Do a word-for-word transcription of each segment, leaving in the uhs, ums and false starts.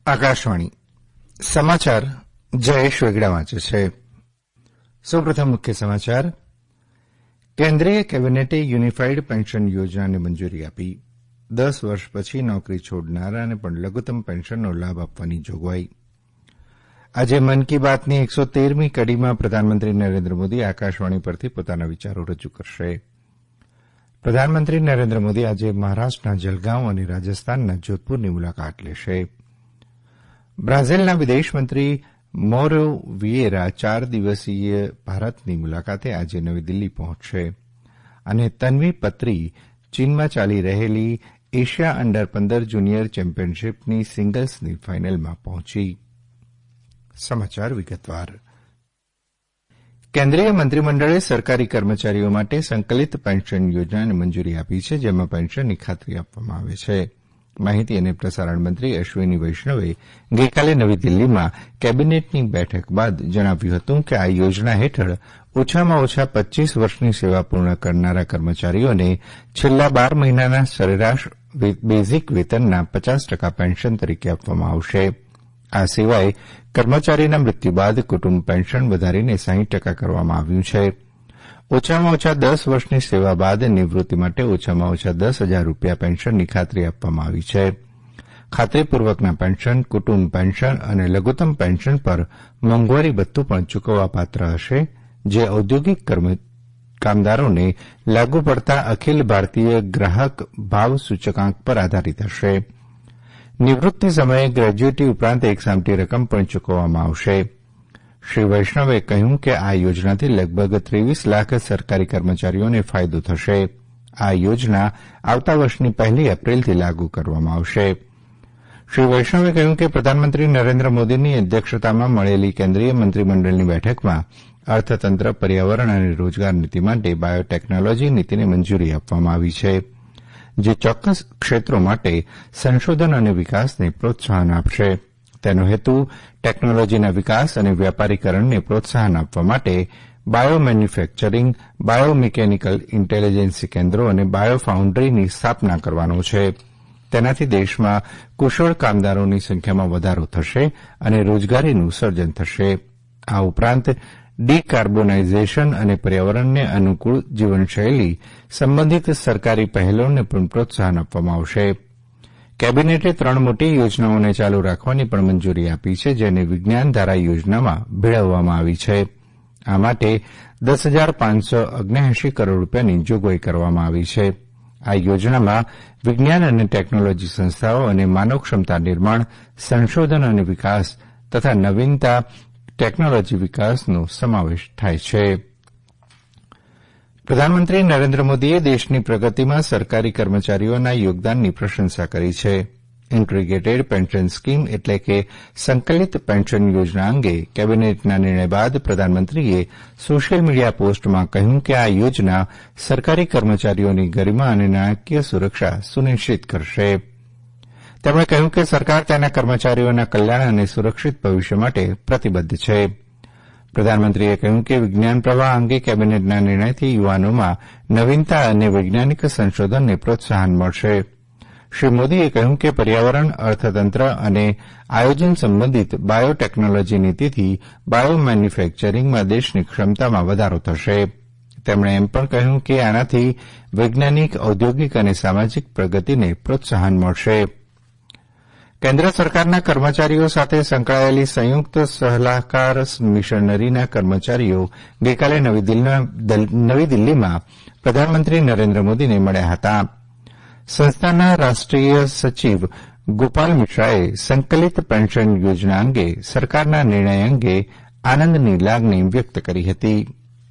આકાશવાણી સમાચાર જયેશ વેગડા વાંચે છે. સૌપ્રથમ મુખ્ય સમાચાર. કેન્દ્રીય કેબિનેટે યુનિફાઇડ પેન્શન યોજનાને મંજૂરી આપી. દસ વર્ષ પછી નોકરી છોડનારાને પણ લઘુત્તમ પેન્શનનો લાભ આપવાની જોગવાઈ. આજે મન કી બાતની એકસો તેરમી કડીમાં પ્રધાનમંત્રી નરેન્દ્ર મોદી આકાશવાણી પરથી પોતાના વિચારો રજૂ કરશે. પ્રધાનમંત્રી નરેન્દ્ર મોદી આજે મહારાષ્ટ્રના જલગાંવ અને રાજસ્થાનના જોધપુરની મુલાકાત લેશે. બ્રાઝીલના વિદેશમંત્રી મોરો વિયેરા ચાર દિવસીય ભારતની મુલાકાતે આજે નવી દિલ્હી પહોંચશે અને તન્વી પત્રી ચીનમાં ચાલી રહેલી એશિયા અંડર પંદર જુનિયર ચેમ્પિયનશીપની સિંગલ્સની ફાઇનલમાં પહોંચી. સમાચાર વિગતવાર. કેન્દ્રીય મંત્રીમંડળે સરકારી કર્મચારીઓ માટે સંકલિત પેન્શન યોજનાને મંજૂરી આપી છે, જેમાં પેન્શનની ખાતરી આપવામાં આવે છે. માહિતી અને પ્રસારણ મંત્રી અશ્વિની વૈષ્ણવે ગઇકાલે નવી દિલ્હીમાં કેબિનેટની બેઠક બાદ જણાવ્યું હતું કે આ યોજના હેઠળ ઓછામાં ઓછા પચ્ચીસ વર્ષની સેવા પૂર્ણ કરનારા કર્મચારીઓને છેલ્લા બાર મહિનાના સરેરાશ બેઝિક વેતનના પચાસ ટકા પેન્શન તરીકે આપવામાં આવશે. આ સિવાય કર્મચારીના મૃત્યુ બાદ કુટુંબ પેન્શન વધારીને સાહીઠ ટકા કરવામાં આવ્યું છે. ઓછામાં ઓછા દસ વર્ષની સેવા બાદ નિવૃત્તિ માટે ઓછામાં ઓછા દસ હજાર રૂપિયા પેન્શનની ખાતરી આપવામાં આવી છે. ખાતરીપૂર્વકના પેન્શન, કુટુંબ પેન્શન અને લઘુત્તમ પેન્શન પર મોંઘવારી ભથ્થું પણ ચૂકવવાપાત્ર હશે, જે ઔદ્યોગિક કામદારોને લાગુ પડતા અખિલ ભારતીય ગ્રાહક ભાવ સૂચકાંક પર આધારિત હશે. નિવૃત્તિ સમયે ગ્રેજ્યુટી ઉપરાંત એક સામટી રકમ પણ ચૂકવવામાં આવશે. શ્રી વૈષ્ણવે કહ્યું કે આ યોજનાથી લગભગ ત્રેવીસ લાખ સરકારી કર્મચારીઓને ફાયદો થશે. આ યોજના આવતા વર્ષની પહેલી એપ્રિલથી લાગુ કરવામાં આવશે. શ્રી વૈષ્ણવે કહ્યું કે પ્રધાનમંત્રી નરેન્દ્ર મોદીની અધ્યક્ષતામાં મળેલી કેન્દ્રીય મંત્રીમંડળની બેઠકમાં અર્થતંત્ર, પર્યાવરણ અને રોજગાર નીતિ માટે બાયોટેકનોલોજી નીતિને મંજૂરી આપવામાં આવી છે, જે ચોક્કસ ક્ષેત્રો માટે સંશોધન અને વિકાસને પ્રોત્સાહન આપશે. તેનો હેતુ ટેકનોલોજીના વિકાસ અને વ્યાપારીકરણને પ્રોત્સાહન આપવા માટે બાયો મેન્યુફેક્ચરિંગ, બાયો મિકેનિકલ ઇન્ટેલિજન્સી કેન્દ્રો અને બાયો ફાઉન્ડ્રીની સ્થાપના કરવાનો છે. તેનાથી દેશમાં કુશળ કામદારોની સંખ્યામાં વધારો થશે અને રોજગારીનું સર્જન થશે. આ ઉપરાંત ડીકાર્બોનાઇઝેશન અને પર્યાવરણને અનુકૂળ જીવનશૈલી સંબંધિત સરકારી પહેલોને પણ પ્રોત્સાહન આપવામાં આવશે. કેબિનેટે ત્રણ મોટી યોજનાઓને ચાલુ રાખવાની પણ મંજૂરી આપી છે, જેને વિજ્ઞાન ધારા યોજનામાં ભેળવવામાં આવી છે. આ માટે દસ હજાર પાંચસો ઓગણએંશી કરોડ રૂપિયાની જોગવાઈ કરવામાં આવી છે. આ યોજનામાં વિજ્ઞાન અને ટેકનોલોજી સંસ્થાઓ અને માનવ ક્ષમતા નિર્માણ, સંશોધન અને વિકાસ તથા નવીનતા ટેકનોલોજી વિકાસનો સમાવેશ થાય છે. પ્રધાનમંત્રી નરેન્દ્ર મોદીએ દેશની પ્રગતિમાં સરકારી કર્મચારીઓના યોગદાનની પ્રશંસા કરી છે. ઇન્ટીગ્રેટેડ પેન્શન સ્કીમ એટલે કે સંકલિત પેન્શન યોજના અંગે કેબિનેટના નિર્ણય બાદ પ્રધાનમંત્રીએ સોશિયલ મીડિયા પોસ્ટમાં કહ્યું કે આ યોજના સરકારી કર્મચારીઓની ગરિમા અને નાણાકીય સુરક્ષા સુનિશ્ચિત કરશે. તેમણે કહ્યું કે સરકાર તેના કર્મચારીઓના કલ્યાણ અને સુરક્ષિત ભવિષ્ય માટે પ્રતિબદ્ધ છે. પ્રધાનમંત્રીએ કહ્યું કે વિજ્ઞાન પ્રવાહ અંગે કેબિનેટના નિર્ણયથી યુવાનોમાં નવીનતા અને વૈજ્ઞાનિક સંશોધનને પ્રોત્સાહન મળશે. શ્રી મોદીએ કહ્યું કે પર્યાવરણ, અર્થતંત્ર અને આયોજન સંબંધિત બાયોટેકનોલોજી નીતિથી બાયો મેન્યુફેક્ચરિંગમાં દેશની ક્ષમતામાં વધારો થશે. તેમણે એમ પણ કહ્યું કે આનાથી વૈજ્ઞાનિક, ઔદ્યોગિક અને સામાજિક પ્રગતિને પ્રોત્સાહન મળશે. કેન્દ્ર સરકારના કર્મચારીઓ સાથે સંકળાયેલી સંયુક્ત સલાહકાર મિશનરીના કર્મચારીઓ ગઇકાલે નવી દિલ્હીમાં પ્રધાનમંત્રી નરેન્દ્ર મોદીને મળ્યા હતા. સંસ્થાના રાષ્ટ્રીય સચિવ ગોપાલ મિશ્રાએ સંકલિત પેન્શન યોજના અંગે સરકારના નિર્ણય અંગે આનંદની લાગણી વ્યક્ત કરી હતી.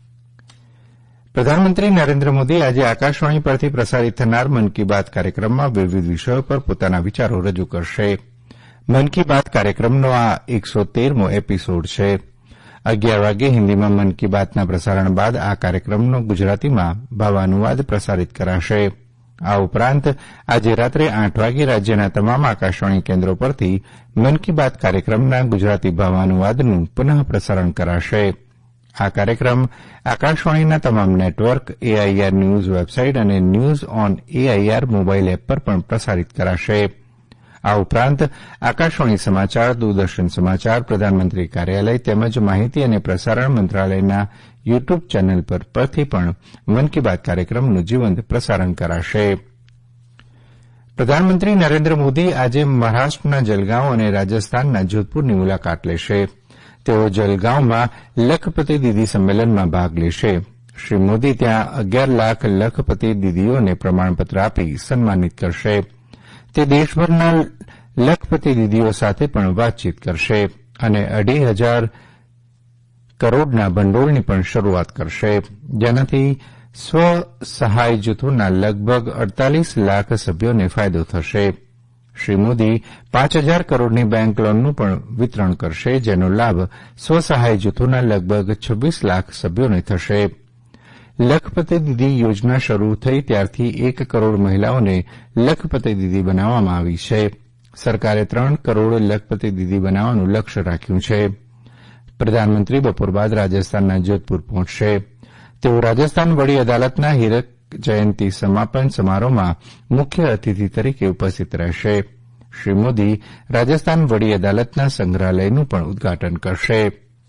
પ્રધાનમંત્રી નરેન્દ્ર મોદી આજે આકાશવાણી પરથી પ્રસારિત થનાર મન કી બાત કાર્યક્રમમાં વિવિધ વિષયો પર પોતાના વિચારો રજૂ કરશે. મન કી બાત કાર્યક્રમનો આ એકસો તેરમો એપિસોડ છે. અગિયાર વાગે હિન્દીમાં મન કી બાતના પ્રસારણ બાદ આ કાર્યક્રમનો ગુજરાતીમાં ભાવાનુવાદ પ્રસારિત કરાશે. આ ઉપરાંત આજે રાત્રે આઠ વાગે રાજ્યના તમામ આકાશવાણી કેન્દ્રો પરથી મન કી બાત કાર્યક્રમના ગુજરાતી ભાવાનુવાદનું પુનઃ પ્રસારણ કરાશે. આ કાર્યક્રમ આકાશવાણીના તમામ નેટવર્ક, એઆઈઆર ન્યૂઝ વેબસાઇટ અને news on AIR mobile app પર પણ પ્રસારિત કરાશે. આ ઉપરાંત આકાશવાણી સમાચાર, દૂરદર્શન સમાચાર, પ્રધાનમંત્રી કાર્યાલય તેમજ માહિતી અને પ્રસારણ મંત્રાલયના યુટ્યુબ ચેનલ પર પરથી પણ મન કી બાત કાર્યક્રમનું જીવંત પ્રસારણ કરાશે. પ્રધાનમંત્રી નરેન્દ્ર મોદી આજે મહારાષ્ટ્રના જલગાંવ અને રાજસ્થાનના જોધપુરની મુલાકાત લેશે. તેઓ જલગાંવમાં લખપતિ દીદી સંમેલનમાં ભાગ લેશે. શ્રી મોદી ત્યાં અગિયાર લાખ લખપતિ દીદીઓને પ્રમાણપત્ર આપી સન્માનિત કરશે. તે દેશભરના લખપતિ દીદીઓ સાથે પણ વાતચીત કરશે અને અઢી હજાર કરોડના ભંડોળની પણ શરૂઆત કરશે, જેનાથી સ્વ સહાય જૂથોના લગભગ અડતાલીસ લાખ સભ્યોને ફાયદો થશે. શ્રી મોદી પાંચ હજાર કરોડની બેંક લોનનું પણ વિતરણ કરશે, જેનો લાભ સ્વ સહાય જૂથોના લગભગ છવ્વીસ લાખ સભ્યોને થશે. લખપતિ દીદી યોજના શરૂ થઈ ત્યારથી એક કરોડ મહિલાઓને લખપતિ દીદી બનાવવામાં આવી છે. સરકારે ત્રણ કરોડ લખપતિ દીદી બનાવવાનું લક્ષ્ય રાખ્યું છે. પ્રધાનમંત્રી બપોર બાદ રાજસ્થાનના જોધપુર પહોંચશે. તેઓ રાજસ્થાન વડી અદાલતના હીરક જયંતિ સમાપન સમારોહમાં મુખ્ય અતિથિ તરીકે ઉપસ્થિત રહેશે. શ્રી મોદી રાજસ્થાન વડી અદાલતના સંગ્રહાલયનું પણ ઉદઘાટન કરશે.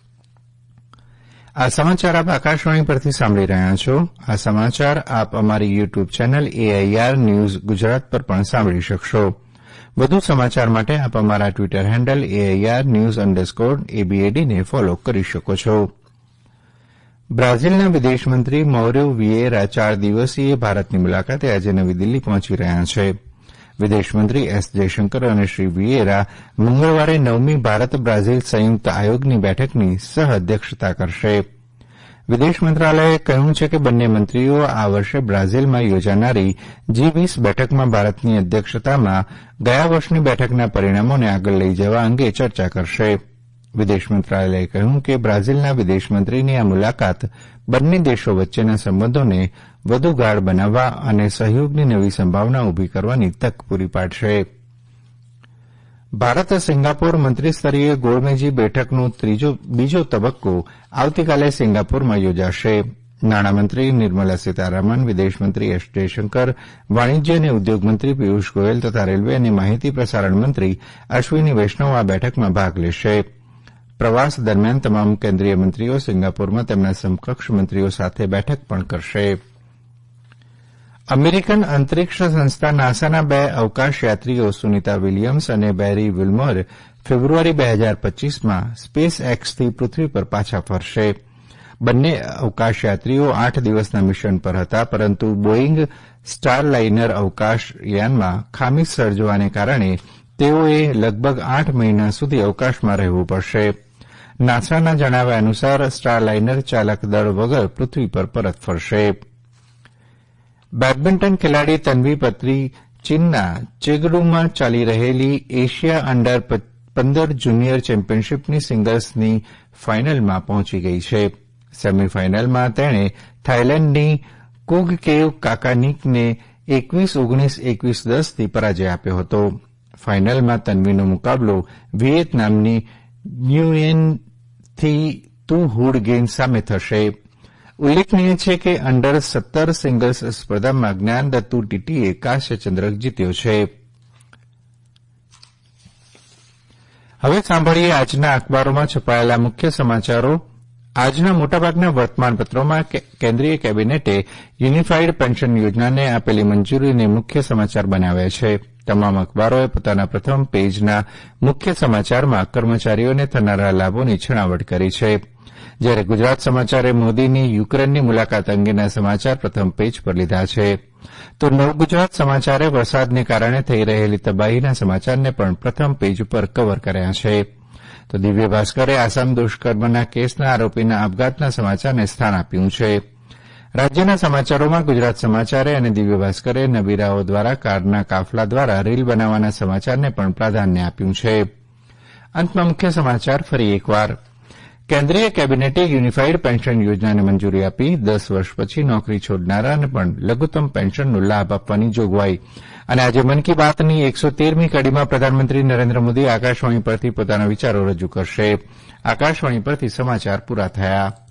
આ સમાચાર આપ આકાશવાણી પરથી સાંભળી રહ્યા છો. આ સમાચાર આપ અમારી YouTube channel AIR news Gujarat પર પણ સાંભળી શકશો. વધુ સમાચાર માટે આપ અમારા Twitter handle AIR news underscore એબીએડીને ફોલો કરી શકો છો. બ્રાઝીલના વિદેશમંત્રી મૌરિયો વિયેરા ચાર દિવસીય ભારતની મુલાકાતે આજે નવી દિલ્હી પહોંચી રહ્યા છે. વિદેશમંત્રી એસ જયશંકર અને શ્રી વિયેરા મંગળવારે નવમી ભારત બ્રાઝીલ સંયુક્ત આયોગની બેઠકની સહ અધ્યક્ષતા કરશે. વિદેશ મંત્રાલયે કહ્યું છે કે બંને મંત્રીઓ આ વર્ષે બ્રાઝીલમાં યોજાનારી જી વીસ બેઠકમાં ભારતની અધ્યક્ષતામાં ગયા વર્ષની બેઠકના પરિણામોને આગળ લઈ જવા અંગે ચર્ચા કરશે. વિદેશ મંત્રાલયે કહ્યું કે બ્રાઝીલના વિદેશમંત્રીની આ મુલાકાત બંને દેશો વચ્ચેના સંબંધોને વધુ ગાઢ બનાવવા અને સહયોગની નવી સંભાવના ઉભી કરવાની તક પૂરી પાડશે. ભારત સિંગાપોર મંત્રીસ્તરીય ગોળમેજી બેઠકનો બીજો તબક્કો આવતીકાલે સિંગાપોરમાં યોજાશે. નાણામંત્રી નિર્મલા સીતારામન, વિદેશમંત્રી એસ જયશંકર, વાણિજ્ય અને ઉદ્યોગમંત્રી પિયુષ ગોયલ તથા રેલવે અને માહિતી પ્રસારણ મંત્રી અશ્વિની વૈષ્ણવ આ બેઠકમાં ભાગ લેશે. પ્રવાસ દરમિયાન તમામ કેન્દ્રીય મંત્રીઓ સિંગાપોરમાં તેમના સમકક્ષ મંત્રીઓ સાથે બેઠક પણ કરશે. અમેરિકન અંતરિક્ષ સંસ્થા નાસાના બે અવકાશયાત્રીઓ સુનિતા વિલિયમ્સ અને બેરી વિલ્મર ફેબ્રુઆરી બે હજાર પચ્ચીસમાં સ્પેસ એક્સથી પૃથ્વી પર પાછા ફરશે. બંને અવકાશયાત્રીઓ આઠ દિવસના મિશન પર હતા, પરંતુ બોઇંગ સ્ટારલાઇનર અવકાશયાનમાં ખામી સર્જવાને કારણે તેઓએ લગભગ આઠ મહિના સુધી અવકાશમાં રહેવું પડશે. નાસાના જણાવ્યા અનુસાર સ્ટારલાઇનર ચાલક દળ વગર પૃથ્વી પર પરત ફરશે. બેડમિન્ટન ખેલાડી તન્વી પત્રી ચીનના ચેગડુમાં ચાલી રહેલી એશિયા અંડર પંદર જુનિયર ચેમ્પિયનશીપની સિંગલ્સની ફાઇનલમાં પહોંચી ગઈ છે. સેમીફાઇનલમાં તેણે થાઇલેન્ડની કુગકેવ કાકાનીકને એકવીસ ઓગણીસ એકવીસ દસથી પરાજય આપ્યો હતો. ફાઇનલમાં તન્વીનો મુકાબલો વિયેતનામની ન્યુએન તુ હુડ ગેન સામે થશે. ઉલ્લેખનીય છે કે અંડર સત્તર સિંગલ્સ સ્પર્ધામાં જ્ઞાન દત્તુ ટીટીએ કાંસ્ય ચંદ્રક જીત્યો છે. હવે સાંભળીએ આજના અખબારોમાં છપાયેલા મુખ્ય સમાચારો. આજના મોટાભાગના વર્તમાનપત્રોમાં કેન્દ્રીય કેબિનેટે યુનિફાઇડ પેન્શન યોજનાને આપેલી મંજૂરીને મુખ્ય સમાચાર બનાવ્યા છે. તમામ અખબારોએ પોતાના પ્રથમ પેજના મુખ્ય સમાચારમાં કર્મચારીઓને થનારા લાભોની છણાવટ કરી છે. જ્યારે ગુજરાત સમાચારે મોદીની યુક્રેનની મુલાકાત અંગેના સમાચાર પ્રથમ પેજ પર લીધા છે, તો નવગુજરાત સમાચારે વરસાદને કારણે થઈ રહેલી તબાહીના સમાચારને પણ પ્રથમ પેજ પર કવર કર્યા છે. તો દિવ્ય ભાસ્કરે આસામ દુષ્કર્મના કેસના આરોપીના આપઘાતના સમાચારને સ્થાન આપ્યું છે. રાજ્યના સમાચારોમાં ગુજરાત સમાચારે અને દિવ્ય ભાસ્કરે નબીરાઓ દ્વારા કારના કાફલા દ્વારા રેલ બનાવવાના સમાચારને પણ પ્રાધાન્ય આપ્યું છે. અંતમાં મુખ્ય સમાચાર ફરી એકવાર. કેન્દ્રીય કેબિનેટે યુનિફાઇડ પેન્શન યોજનાને મંજૂરી આપી. દસ વર્ષ પછી નોકરી છોડનારાને પણ લઘુત્તમ પેન્શનનો લાભ આપવાની જોગવાઈ. અને આજે મન કી બાતની એકસો તેરમી કડીમાં પ્રધાનમંત્રી નરેન્દ્ર મોદી આકાશવાણી પરથી પોતાના વિચારો રજૂ કરશે. આકાશવાણી પરથી સમાચાર પૂરા થયા.